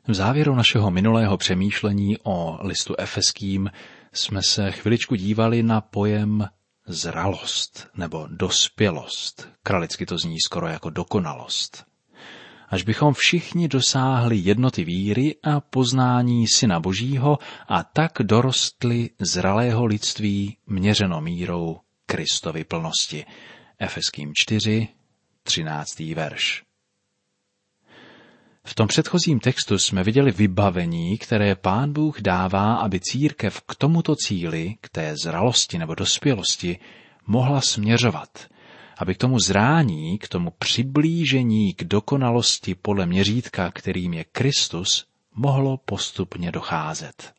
V závěru našeho minulého přemýšlení o listu Efeským jsme se chviličku dívali na pojem zralost nebo dospělost. Kralicky to zní skoro jako dokonalost. Až bychom všichni dosáhli jednoty víry a poznání Syna Božího a tak dorostli zralého lidství měřeno mírou Kristovy plnosti. Efeským 4, 13. verš. V tom předchozím textu jsme viděli vybavení, které Pán Bůh dává, aby církev k tomuto cíli, k té zralosti nebo dospělosti, mohla směřovat, aby k tomu zrání, k tomu přiblížení k dokonalosti podle měřítka, kterým je Kristus, mohlo postupně docházet.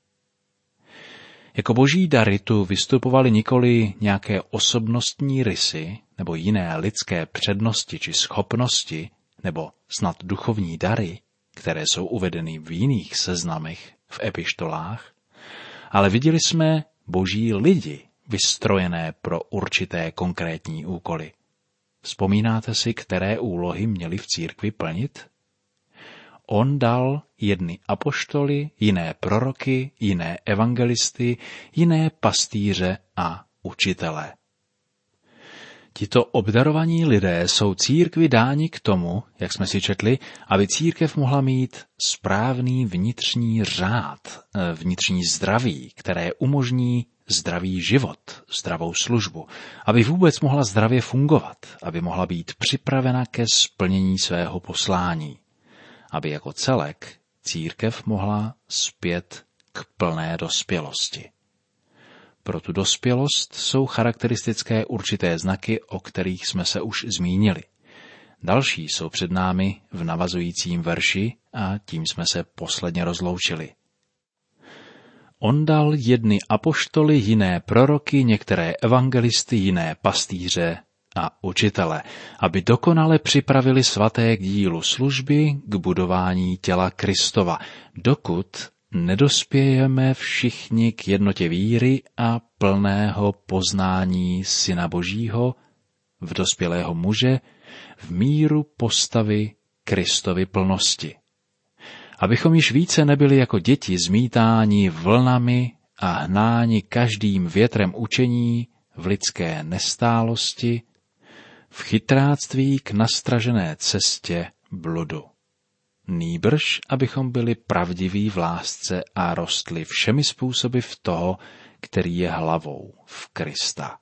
Jako boží dary tu vystupovaly nikoli nějaké osobnostní rysy nebo jiné lidské přednosti či schopnosti, nebo snad duchovní dary, které jsou uvedeny v jiných seznamech v epištolách, ale viděli jsme boží lidi vystrojené pro určité konkrétní úkoly. Vzpomínáte si, které úlohy měli v církvi plnit? On dal jedny apoštoly, jiné proroky, jiné evangelisty, jiné pastýře a učitele. Tito obdarovaní lidé jsou církvi dáni k tomu, jak jsme si četli, aby církev mohla mít správný vnitřní řád, vnitřní zdraví, které umožní zdravý život, zdravou službu, aby vůbec mohla zdravě fungovat, aby mohla být připravena ke splnění svého poslání, aby jako celek církev mohla zpět k plné dospělosti. Pro tu dospělost jsou charakteristické určité znaky, o kterých jsme se už zmínili. Další jsou před námi v navazujícím verši a tím jsme se posledně rozloučili. On dal jedny apoštoly, jiné proroky, některé evangelisty, jiné pastýře a učitele, aby dokonale připravili svaté k dílu služby, k budování těla Kristova, dokud nedospějeme všichni k jednotě víry a plného poznání Syna Božího, v dospělého muže, v míru postavy Kristovy plnosti. Abychom již více nebyli jako děti zmítáni vlnami a hnáni každým větrem učení v lidské nestálosti, v chytráctví k nastražené cestě bludu. Nýbrž, abychom byli pravdiví v lásce a rostli všemi způsoby v toho, který je hlavou, v Krista.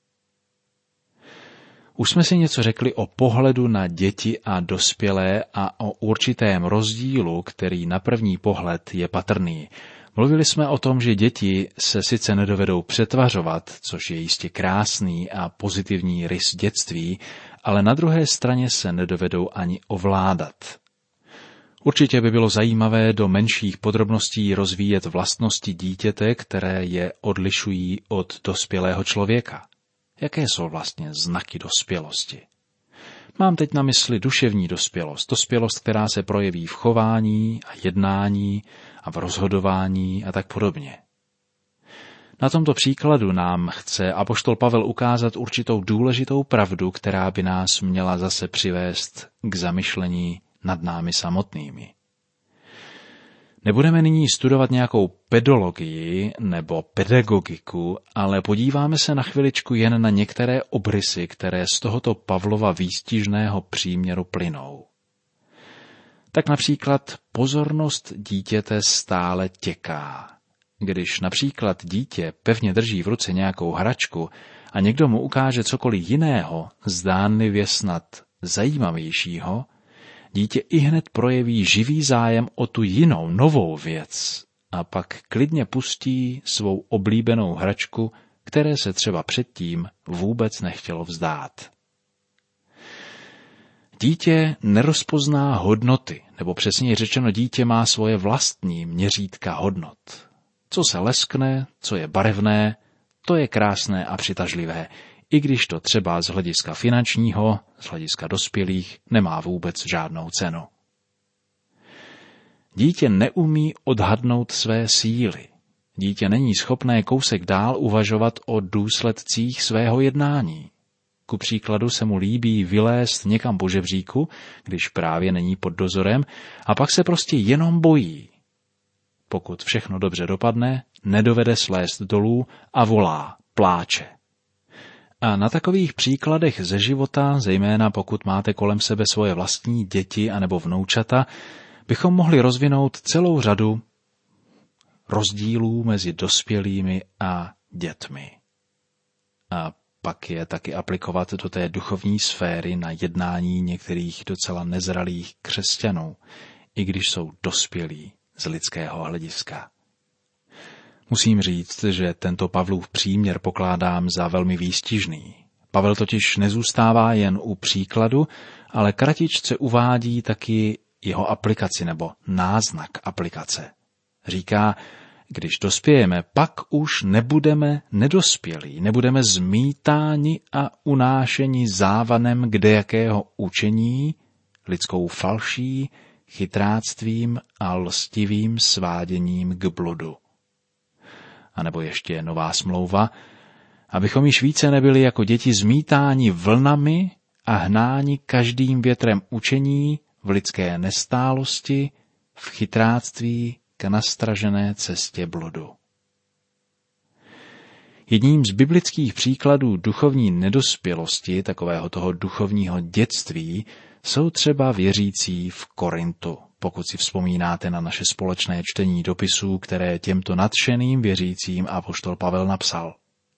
Už jsme si něco řekli o pohledu na děti a dospělé a o určitém rozdílu, který na první pohled je patrný. Mluvili jsme o tom, že děti se sice nedovedou přetvařovat, což je jistě krásný a pozitivní rys dětství, ale na druhé straně se nedovedou ani ovládat. Určitě by bylo zajímavé do menších podrobností rozvíjet vlastnosti dítěte, které je odlišují od dospělého člověka. Jaké jsou vlastně znaky dospělosti? Mám teď na mysli duševní dospělost, která se projeví v chování a jednání a v rozhodování a tak podobně. Na tomto příkladu nám chce apoštol Pavel ukázat určitou důležitou pravdu, která by nás měla zase přivést k zamyšlení nad námi samotnými. Nebudeme nyní studovat nějakou pedologii nebo pedagogiku, ale podíváme se na chviličku jen na některé obrysy, které z tohoto Pavlova výstižného příměru plynou. Tak například pozornost dítěte stále těká. Když například dítě pevně drží v ruce nějakou hračku a někdo mu ukáže cokoliv jiného, zdánlivě snad zajímavějšího, dítě ihned projeví živý zájem o tu jinou, novou věc a pak klidně pustí svou oblíbenou hračku, které se třeba předtím vůbec nechtělo vzdát. Dítě nerozpozná hodnoty, nebo přesněji řečeno, dítě má svoje vlastní měřítka hodnot. Co se leskne, co je barevné, to je krásné a přitažlivé, i když to třeba z hlediska finančního, z hlediska dospělých, nemá vůbec žádnou cenu. Dítě neumí odhadnout své síly. Dítě není schopné kousek dál uvažovat o důsledcích svého jednání. Ku příkladu se mu líbí vylézt někam po žebříku, když právě není pod dozorem, a pak se prostě jenom bojí. Pokud všechno dobře dopadne, nedovede slézt dolů a volá, pláče. A na takových příkladech ze života, zejména pokud máte kolem sebe svoje vlastní děti anebo vnoučata, bychom mohli rozvinout celou řadu rozdílů mezi dospělými a dětmi. A pak je taky aplikovat do té duchovní sféry na jednání některých docela nezralých křesťanů, i když jsou dospělí z lidského hlediska. Musím říct, že tento Pavlův příměr pokládám za velmi výstižný. Pavel totiž nezůstává jen u příkladu, ale kratičce uvádí taky jeho aplikaci nebo náznak aplikace. Říká, když dospějeme, pak už nebudeme nedospělí, nebudeme zmítáni a unášeni závanem kdejakého učení, lidskou falší, chytráctvím a lstivým sváděním k bludu. A nebo ještě nová smlouva, abychom již více nebyli jako děti zmítáni vlnami a hnáni každým větrem učení v lidské nestálosti, v chytráctví k nastražené cestě bludu. Jedním z biblických příkladů duchovní nedospělosti, takového toho duchovního dětství, jsou třeba věřící v Korintu, pokud si vzpomínáte na naše společné čtení dopisů, které těmto nadšeným věřícím apoštol Pavel napsal.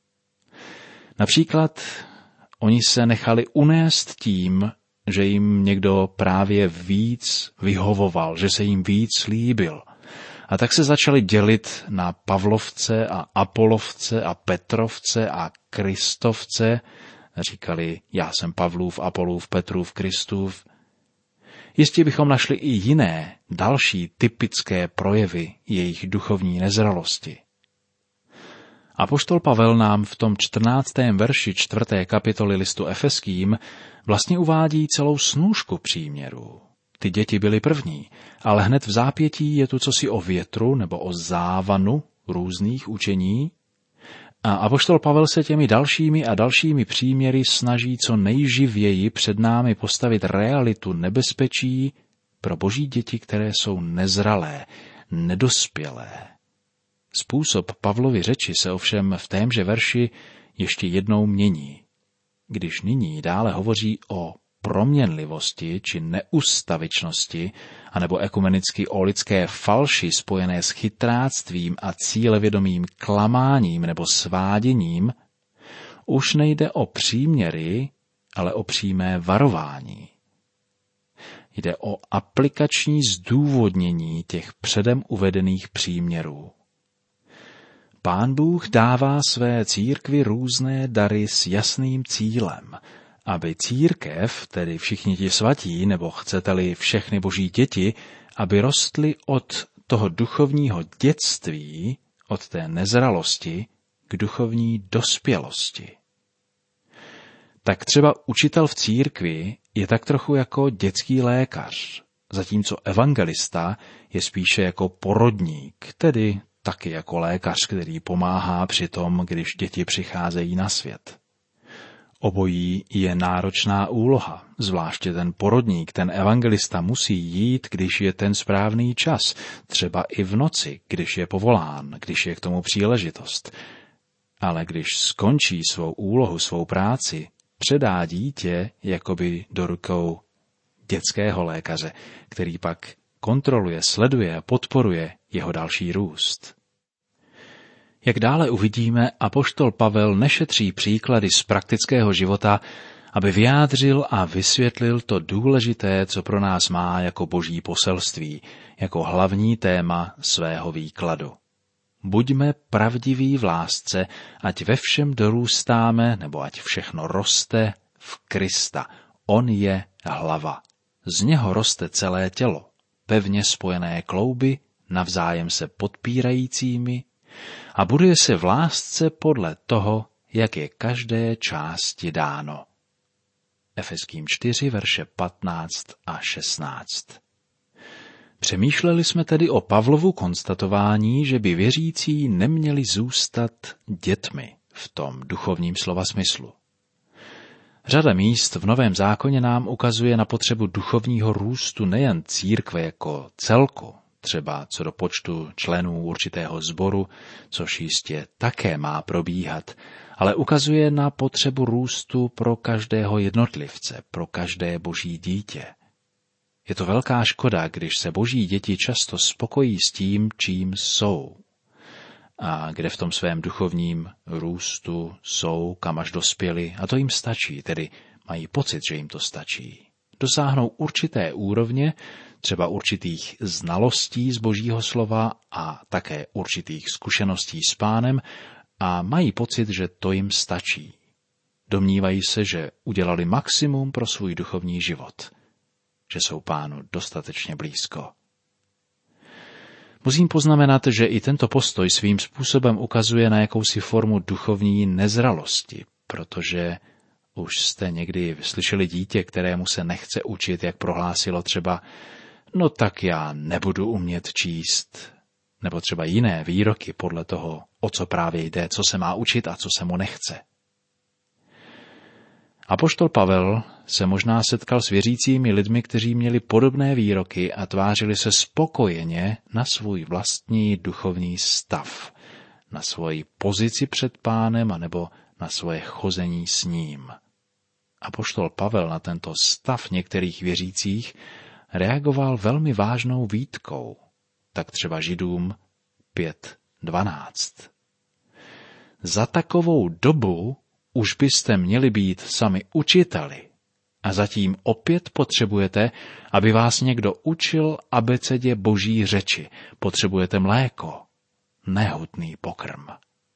Například oni se nechali unést tím, že jim někdo právě víc vyhovoval, že se jim víc líbil. A tak se začali dělit na Pavlovce a Apolovce a Petrovce a Kristovce. Říkali, já jsem Pavlův, Apolův, Petrův, Kristův. Jistě bychom našli i jiné, další typické projevy jejich duchovní nezralosti. Apoštol Pavel nám v tom 14. verši 4. kapitoly listu Efeským vlastně uvádí celou snůšku příměrů. Ty děti byly první, ale hned v zápětí je tu cosi o větru nebo o závanu různých učení. A apoštol Pavel se těmi dalšími a dalšími příměry snaží co nejživěji před námi postavit realitu nebezpečí pro boží děti, které jsou nezralé, nedospělé. Způsob Pavlovy řeči se ovšem v témže verši ještě jednou mění. Když nyní dále hovoří o proměnlivosti či neustavičnosti, anebo ekumenicky o lidské falši spojené s chytráctvím a cílevědomým klamáním nebo sváděním, už nejde o příměry, ale o přímé varování. Jde o aplikační zdůvodnění těch předem uvedených příměrů. Pán Bůh dává své církvi různé dary s jasným cílem, aby církev, tedy všichni ti svatí, nebo chcete-li všechny boží děti, aby rostly od toho duchovního dětství, od té nezralosti, k duchovní dospělosti. Tak třeba učitel v církvi je tak trochu jako dětský lékař, zatímco evangelista je spíše jako porodník, tedy taky jako lékař, který pomáhá při tom, když děti přicházejí na svět. Obojí je náročná úloha, zvláště ten porodník, ten evangelista musí jít, když je ten správný čas, třeba i v noci, když je povolán, když je k tomu příležitost. Ale když skončí svou úlohu, svou práci, předá dítě jakoby do rukou dětského lékaře, který pak kontroluje, sleduje a podporuje jeho další růst. Jak dále uvidíme, apoštol Pavel nešetří příklady z praktického života, aby vyjádřil a vysvětlil to důležité, co pro nás má jako boží poselství, jako hlavní téma svého výkladu. Buďme pravdiví v lásce, ať ve všem dorůstáme, nebo ať všechno roste v Krista. On je hlava. Z něho roste celé tělo, pevně spojené klouby, navzájem se podpírajícími, a buduje se v lásce podle toho, jak je každé části dáno. Efeským 4, verše 15 a 16. Přemýšleli jsme tedy o Pavlovu konstatování, že by věřící neměli zůstat dětmi v tom duchovním slova smyslu. Řada míst v Novém zákoně nám ukazuje na potřebu duchovního růstu nejen církve jako celku, třeba co do počtu členů určitého sboru, což jistě také má probíhat, ale ukazuje na potřebu růstu pro každého jednotlivce, pro každé boží dítě. Je to velká škoda, když se boží děti často spokojí s tím, čím jsou. A kde v tom svém duchovním růstu jsou, kam až dospěli, a to jim stačí, tedy mají pocit, že jim to stačí. Dosáhnou určité úrovně, třeba určitých znalostí z božího slova a také určitých zkušeností s Pánem a mají pocit, že to jim stačí. Domnívají se, že udělali maximum pro svůj duchovní život, že jsou Pánu dostatečně blízko. Musím poznamenat, že i tento postoj svým způsobem ukazuje na jakousi formu duchovní nezralosti, protože už jste někdy slyšeli dítě, kterému se nechce učit, jak prohlásilo třeba, no tak já nebudu umět číst, nebo třeba jiné výroky podle toho, o co právě jde, co se má učit a co se mu nechce. Apoštol Pavel se možná setkal s věřícími lidmi, kteří měli podobné výroky a tvářili se spokojeně na svůj vlastní duchovní stav, na svoji pozici před Pánem anebo na svoje chození s ním. Apoštol Pavel na tento stav některých věřících reagoval velmi vážnou výtkou, tak třeba Židům 5:12. Za takovou dobu už byste měli být sami učiteli a zatím opět potřebujete, aby vás někdo učil abecedě boží řeči. Potřebujete mléko, nehutný pokrm.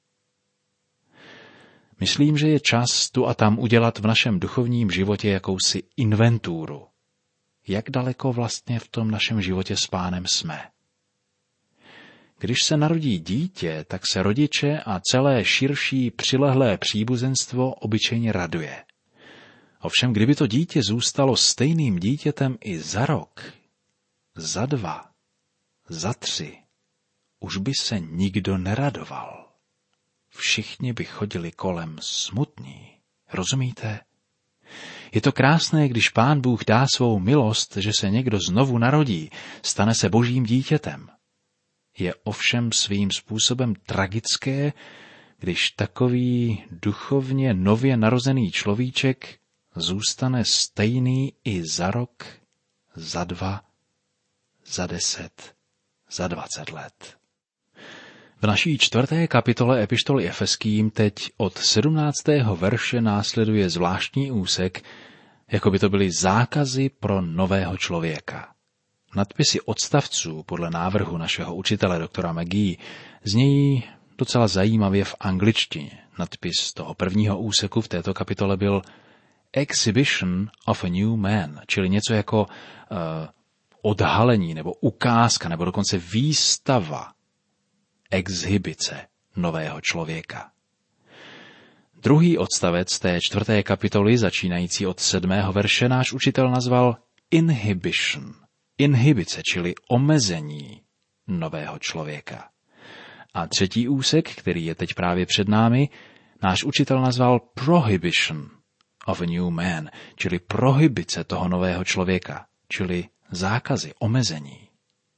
Myslím, že je čas tu a tam udělat v našem duchovním životě jakousi inventuru. Jak daleko vlastně v tom našem životě s Pánem jsme? Když se narodí dítě, tak se rodiče a celé širší přilehlé příbuzenstvo obyčejně raduje. Ovšem, kdyby to dítě zůstalo stejným dítětem i za rok, za 2, za 3, už by se nikdo neradoval. Všichni by chodili kolem smutní. Rozumíte? Je to krásné, když Pán Bůh dá svou milost, že se někdo znovu narodí, stane se božím dítětem. Je ovšem svým způsobem tragické, když takový duchovně nově narozený človíček zůstane stejný i za rok, za 2, za 10, za 20 let. V naší 4. kapitole epištoly Efeským teď od 17. verše následuje zvláštní úsek, jako by to byly zákazy pro nového člověka. Nadpisy odstavců podle návrhu našeho učitele doktora McGee znějí docela zajímavě v angličtině. Nadpis toho prvního úseku v této kapitole byl Exhibition of a New Man, čili něco jako odhalení nebo ukázka nebo dokonce výstava, exhibice nového člověka. Druhý odstavec té 4. kapitoly, začínající od 7. verše, náš učitel nazval Inhibition. Inhibice, čili omezení nového člověka. A třetí úsek, který je teď právě před námi, náš učitel nazval Prohibition of a New Man, čili prohibice toho nového člověka, čili zákazy, omezení.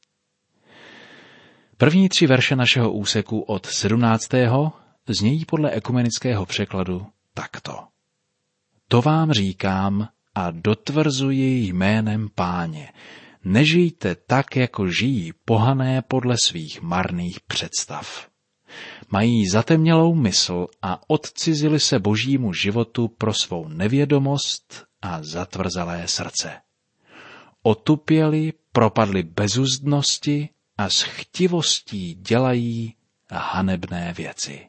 První 3 verše našeho úseku od 17. znějí podle ekumenického překladu takto. To vám říkám a dotvrzuji jménem Páně. Nežijte tak, jako žijí pohané podle svých marných představ. Mají zatemnělou mysl a odcizili se božímu životu pro svou nevědomost a zatvrzalé srdce. Otupěli, propadli bezuzdnosti a s chtivostí dělají hanebné věci.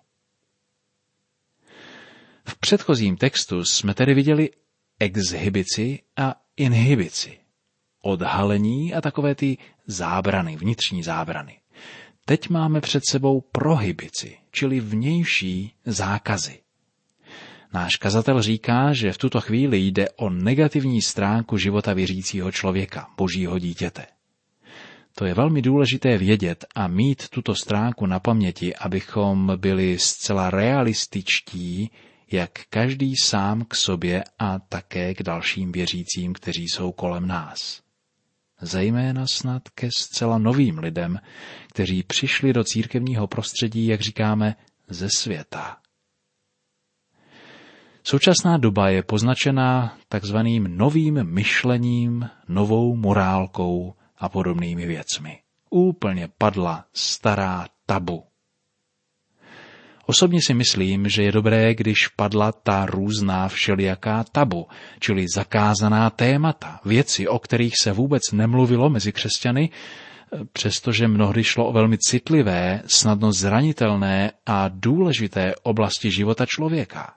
V předchozím textu jsme tedy viděli exhibici a inhibici. Odhalení a takové ty zábrany, vnitřní zábrany. Teď máme před sebou prohibici, čili vnější zákazy. Náš kazatel říká, že v tuto chvíli jde o negativní stránku života věřícího člověka, božího dítěte. To je velmi důležité vědět a mít tuto stránku na paměti, abychom byli zcela realističtí, jak každý sám k sobě a také k dalším věřícím, kteří jsou kolem nás. Zejména snad ke zcela novým lidem, kteří přišli do církevního prostředí, jak říkáme, ze světa. Současná doba je poznačená takzvaným novým myšlením, novou morálkou a podobnými věcmi. Úplně padla stará tabu. Osobně si myslím, že je dobré, když padla ta různá všelijaká tabu, čili zakázaná témata, věci, o kterých se vůbec nemluvilo mezi křesťany, přestože mnohdy šlo o velmi citlivé, snadno zranitelné a důležité oblasti života člověka.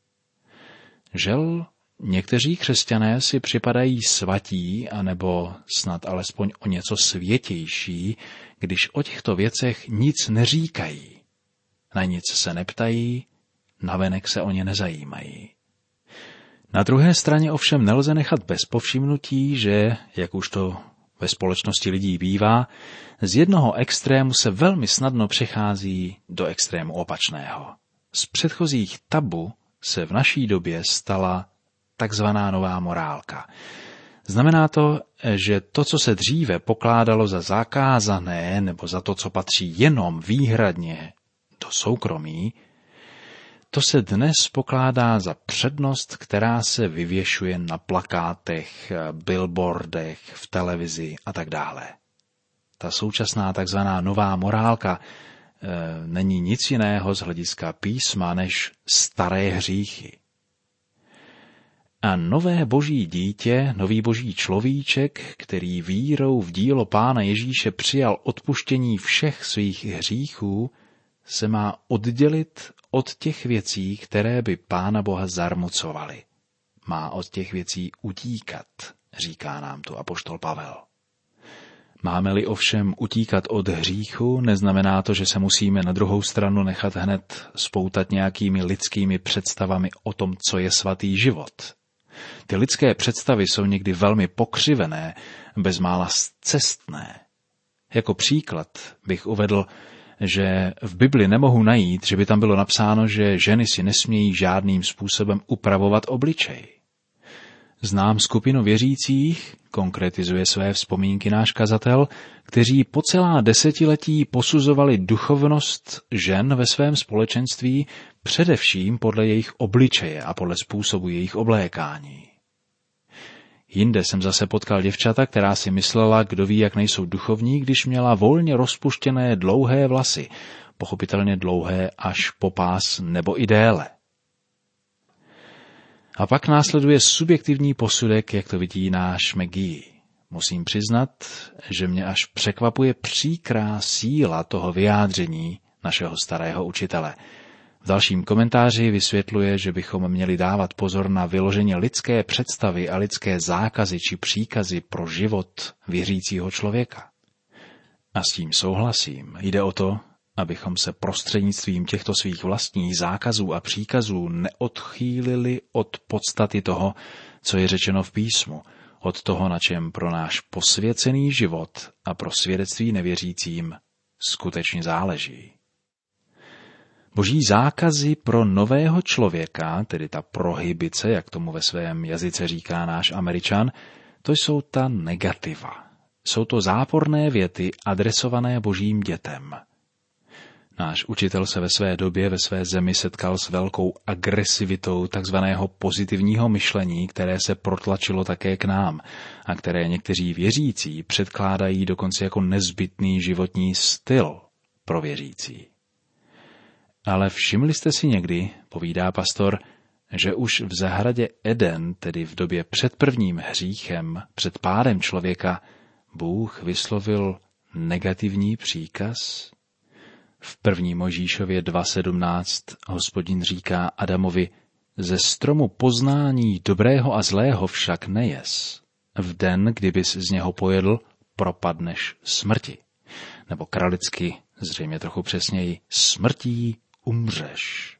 Žel, někteří křesťané si připadají svatí, anebo snad alespoň o něco světější, když o těchto věcech nic neříkají. Na nic se neptají, navenek se o ně nezajímají. Na druhé straně ovšem nelze nechat bez povšimnutí, že, jak už to ve společnosti lidí bývá, z jednoho extrému se velmi snadno přechází do extrému opačného. Z předchozích tabu se v naší době stala takzvaná nová morálka. Znamená to, že to, co se dříve pokládalo za zakázané nebo za to, co patří jenom výhradně do soukromí, to se dnes pokládá za přednost, která se vyvěšuje na plakátech, billboardech, v televizi a tak dále. Ta současná takzvaná nová morálka není nic jiného z hlediska písma než staré hříchy. A nové boží dítě, nový boží človíček, který vírou v dílo Pána Ježíše přijal odpuštění všech svých hříchů, se má oddělit od těch věcí, které by Pána Boha zarmucovaly. Má od těch věcí utíkat, říká nám tu apoštol Pavel. Máme-li ovšem utíkat od hříchu, neznamená to, že se musíme na druhou stranu nechat hned spoutat nějakými lidskými představami o tom, co je svatý život. Ty lidské představy jsou někdy velmi pokřivené, bezmála scestné. Jako příklad bych uvedl, že v Bibli nemohu najít, že by tam bylo napsáno, že ženy si nesmějí žádným způsobem upravovat obličej. Znám skupinu věřících, konkretizuje své vzpomínky náš kazatel, kteří po celá desetiletí posuzovali duchovnost žen ve svém společenství především podle jejich obličeje a podle způsobu jejich oblékání. Jinde jsem zase potkal děvčata, která si myslela, kdo ví, jak nejsou duchovní, když měla volně rozpuštěné dlouhé vlasy, pochopitelně dlouhé až po pás nebo i déle. A pak následuje subjektivní posudek, jak to vidí náš McGee. Musím přiznat, že mě až překvapuje příkrá síla toho vyjádření našeho starého učitele. V dalším komentáři vysvětluje, že bychom měli dávat pozor na vyloženě lidské představy a lidské zákazy či příkazy pro život věřícího člověka. A s tím souhlasím. Jde o to, abychom se prostřednictvím těchto svých vlastních zákazů a příkazů neodchýlili od podstaty toho, co je řečeno v písmu, od toho, na čem pro náš posvěcený život a pro svědectví nevěřícím skutečně záleží. Boží zákazy pro nového člověka, tedy ta prohibice, jak tomu ve svém jazyce říká náš Američan, to jsou ta negativa. Jsou to záporné věty adresované božím dětem. Náš učitel se ve své době, ve své zemi setkal s velkou agresivitou takzvaného pozitivního myšlení, které se protlačilo také k nám a které někteří věřící předkládají dokonce jako nezbytný životní styl pro věřící. Ale všimli jste si někdy, povídá pastor, že už v zahradě Eden, tedy v době před prvním hříchem, před pádem člověka, Bůh vyslovil negativní příkaz? V 1. Mojžíšově 2.17 Hospodin říká Adamovi, ze stromu poznání dobrého a zlého však nejes. V den, kdybys z něho pojedl, propadneš smrti. Nebo kralicky, zřejmě trochu přesněji, smrtí umřeš.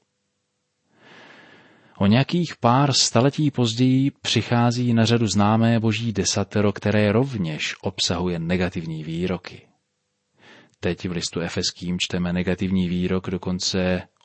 O nějakých pár staletí později přichází na řadu známé boží desatero, které rovněž obsahuje negativní výroky. Teď v listu Efeským čteme negativní výrok dokonce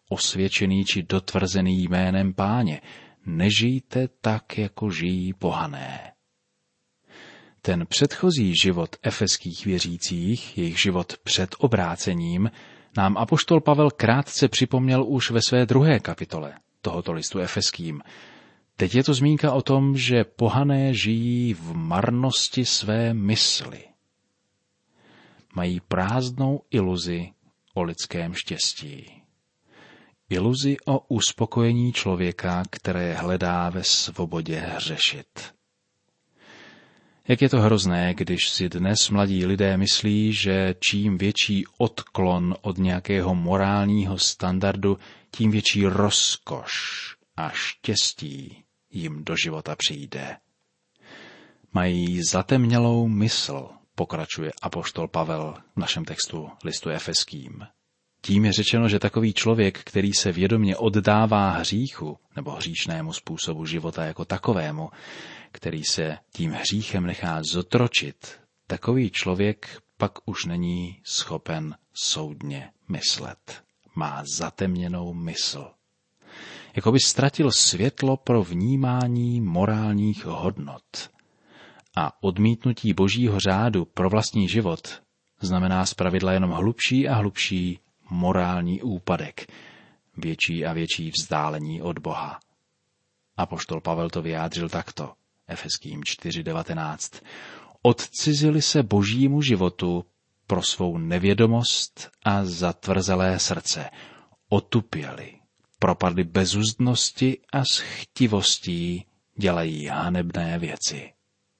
osvědčený či dotvrzený jménem Páně. Nežijte tak, jako žijí pohané. Ten předchozí život efeských věřících, jejich život před obrácením, nám apoštol Pavel krátce připomněl už ve své 2. kapitole tohoto listu efeským. Teď je to zmínka o tom, že pohané žijí v marnosti své mysli. Mají prázdnou iluzi o lidském štěstí. Iluzi o uspokojení člověka, které hledá ve svobodě hřešit. Jak je to hrozné, když si dnes mladí lidé myslí, že čím větší odklon od nějakého morálního standardu, tím větší rozkoš a štěstí jim do života přijde. Mají zatemnělou mysl, pokračuje apoštol Pavel v našem textu listu efeským. Tím je řečeno, že takový člověk, který se vědomě oddává hříchu nebo hříšnému způsobu života jako takovému, který se tím hříchem nechá zotročit, takový člověk pak už není schopen soudně myslet. Má zatemněnou mysl. Jakoby ztratil světlo pro vnímání morálních hodnot. A odmítnutí božího řádu pro vlastní život znamená zpravidla jenom hlubší a hlubší morální úpadek, větší a větší vzdálení od Boha. Apoštol Pavel to vyjádřil takto, Efeským 4:19. Odcizili se božímu životu pro svou nevědomost a zatvrzelé srdce. Otupěli, propadli bezuzdnosti a s chtivostí dělají hanebné věci.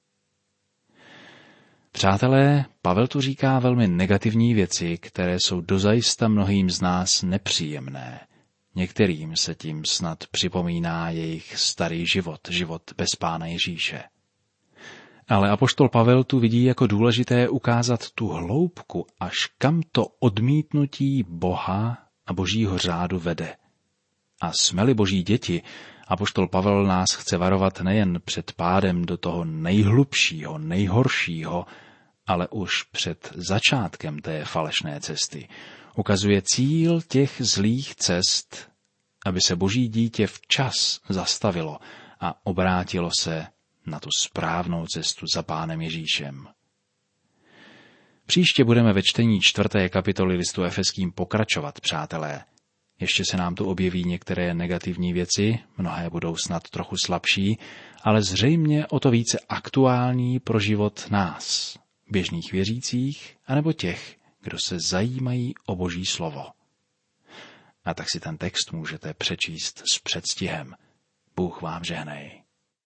Přátelé, Pavel tu říká velmi negativní věci, které jsou dozajista mnohým z nás nepříjemné. Některým se tím snad připomíná jejich starý život bez Pána Ježíše. Ale apoštol Pavel tu vidí jako důležité ukázat tu hloubku, až kam to odmítnutí Boha a božího řádu vede. A jsme-li boží děti, apoštol Pavel nás chce varovat nejen před pádem do toho nejhlubšího, nejhoršího, ale už před začátkem té falešné cesty. Ukazuje cíl těch zlých cest, aby se boží dítě včas zastavilo a obrátilo se na tu správnou cestu za Pánem Ježíšem. Příště budeme ve čtení 4. kapitoly listu efeským pokračovat, přátelé. Ještě se nám tu objeví některé negativní věci, mnohé budou snad trochu slabší, ale zřejmě o to více aktuální pro život nás, běžných věřících, anebo těch, kdo se zajímají o Boží slovo. A tak si ten text můžete přečíst s předstihem. Bůh vám žehnej.